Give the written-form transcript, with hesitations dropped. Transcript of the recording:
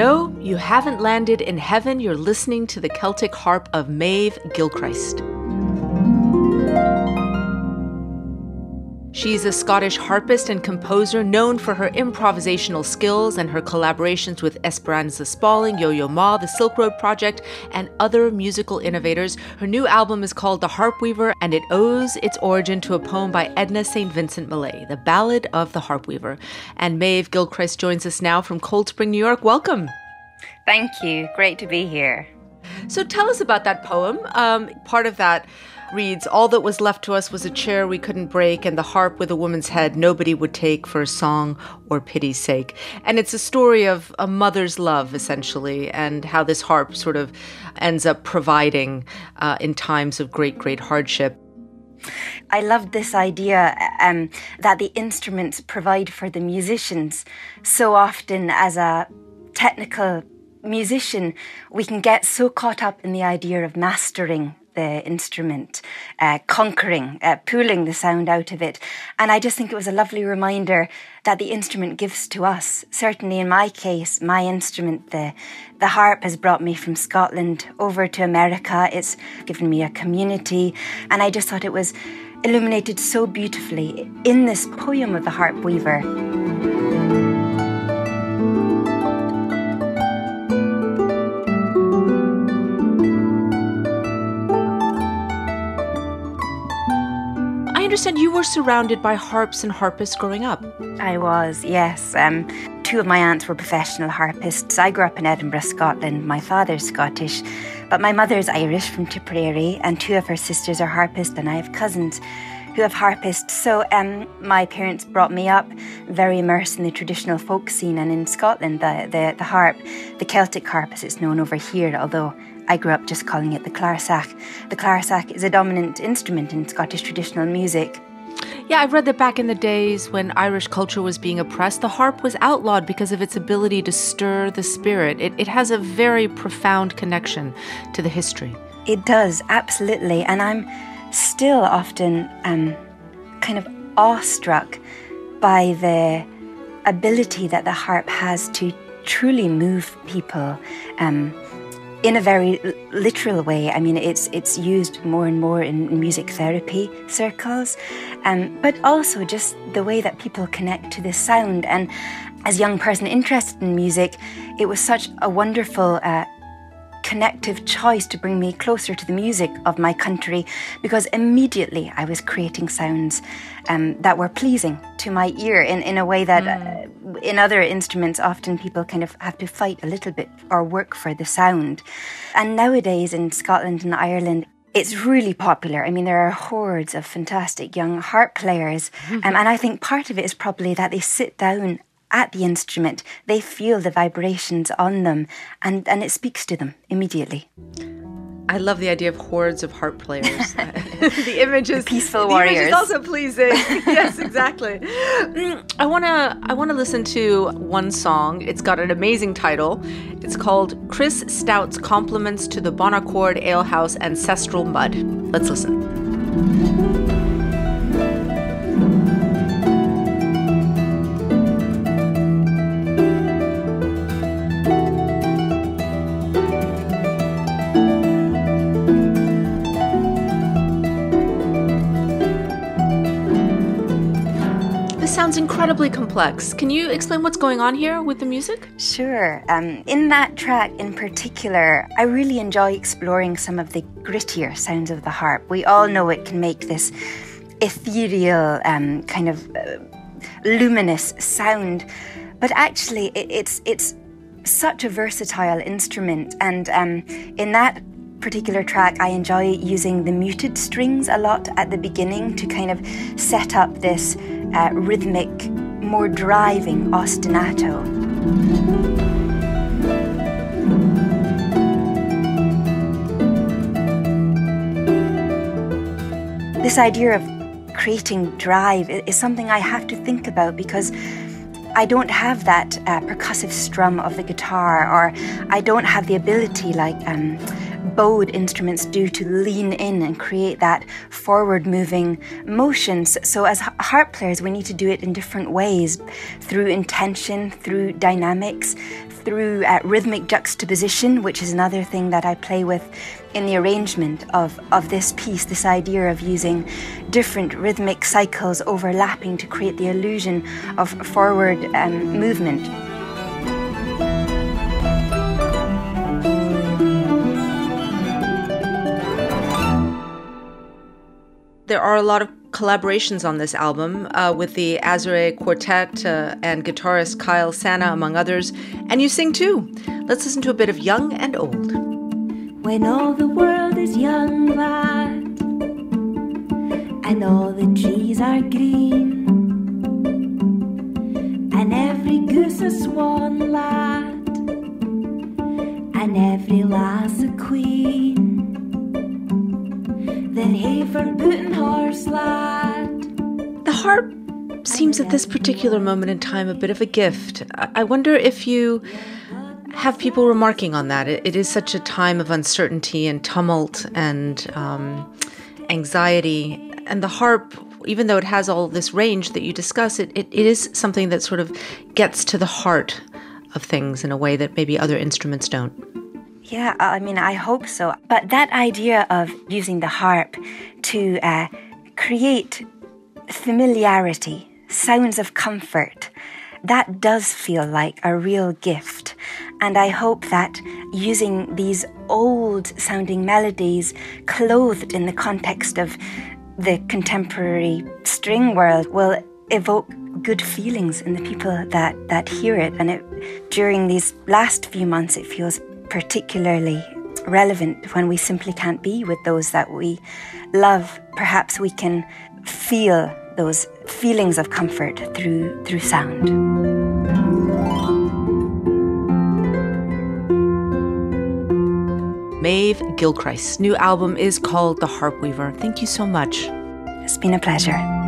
No, you haven't landed in heaven. You're listening to the Celtic harp of Maeve Gilchrist. She's a Scottish harpist and composer known for her improvisational skills and her collaborations with Esperanza Spalding, Yo-Yo Ma, the Silk Road Project, and other musical innovators. Her new album is called The Harp Weaver, and it owes its origin to a poem by Edna St. Vincent Millay, The Ballad of the Harp Weaver. And Maeve Gilchrist joins us now from Cold Spring, New York. Welcome. Thank you. Great to be here. So tell us about that poem. Part of that reads, all that was left to us was a chair we couldn't break and the harp with a woman's head nobody would take for a song or pity's sake. And it's a story of a mother's love, essentially, and how this harp sort of ends up providing in times of great, great hardship. I love this idea that the instruments provide for the musicians. So often as a technical musician, we can get so caught up in the idea of mastering the instrument, conquering, pulling the sound out of it. And I just think it was a lovely reminder that the instrument gives to us. Certainly in my case, my instrument, the harp, has brought me from Scotland over to America. It's given me a community. And I just thought it was illuminated so beautifully in this poem of the Harp Weaver. I understand you were surrounded by harps and harpists growing up. I was, yes. Two of my aunts were professional harpists. I grew up in Edinburgh, Scotland. My father's Scottish, but my mother's Irish from Tipperary, and two of her sisters are harpists, and I have cousins who have harpists. So my parents brought me up very immersed in the traditional folk scene, and in Scotland, the harp, the Celtic harp as it's known over here, although I grew up just calling it the clarsach. The clarsach is a dominant instrument in Scottish traditional music. Yeah, I've read that back in the days when Irish culture was being oppressed, the harp was outlawed because of its ability to stir the spirit. It has a very profound connection to the history. It does, absolutely. And I'm still often kind of awestruck by the ability that the harp has to truly move people in a very literal way. I mean, it's used more and more in music therapy circles, but also just the way that people connect to the sound. And as a young person interested in music, it was such a wonderful connective choice to bring me closer to the music of my country, because immediately I was creating sounds that were pleasing to my ear in a way that in other instruments often people kind of have to fight a little bit or work for the sound. And nowadays in Scotland and Ireland, it's really popular. I mean, there are hordes of fantastic young harp players, and I think part of it is probably that they sit down at the instrument, they feel the vibrations on them, and it speaks to them immediately. I love the idea of hordes of harp players. The image is the peaceful warriors. The image is also pleasing. Yes, exactly. I wanna listen to one song. It's got an amazing title. It's called Chris Stout's Compliments to the Bon Accord Alehouse Ancestral Mud. Let's listen. Sounds incredibly complex. Can you explain what's going on here with the music? Sure. In that track in particular, I really enjoy exploring some of the grittier sounds of the harp. We all know it can make this ethereal, kind of luminous sound, but actually it's such a versatile instrument. And in that particular track, I enjoy using the muted strings a lot at the beginning to kind of set up this rhythmic, more driving ostinato. This idea of creating drive is something I have to think about, because I don't have that percussive strum of the guitar, or I don't have the ability like bowed instruments do to lean in and create that forward-moving motions. So as harp players, we need to do it in different ways, through intention, through dynamics, through rhythmic juxtaposition, which is another thing that I play with in the arrangement of this piece, this idea of using different rhythmic cycles overlapping to create the illusion of forward movement. There are a lot of collaborations on this album with the Azure Quartet and guitarist Kyle Sana, among others. And you sing too. Let's listen to a bit of Young and Old. When all the world is young, lad, and all the trees are green, and every goose a swan, lad, and every lass a queen, then hey for bootin' horse, lad. The harp seems at this particular moment in time a bit of a gift. I wonder if you have people remarking on that. It is such a time of uncertainty and tumult and anxiety. And the harp, even though it has all this range that you discuss, it is something that sort of gets to the heart of things in a way that maybe other instruments don't. Yeah, I mean, I hope so. But that idea of using the harp to create familiarity, sounds of comfort, that does feel like a real gift. And I hope that using these old-sounding melodies clothed in the context of the contemporary string world will evoke good feelings in the people that hear it. And during these last few months, it feels particularly relevant when we simply can't be with those that we love. Perhaps we can feel those feelings of comfort through sound. Maeve Gilchrist's new album is called The Harp Weaver. Thank you so much. It's been a pleasure.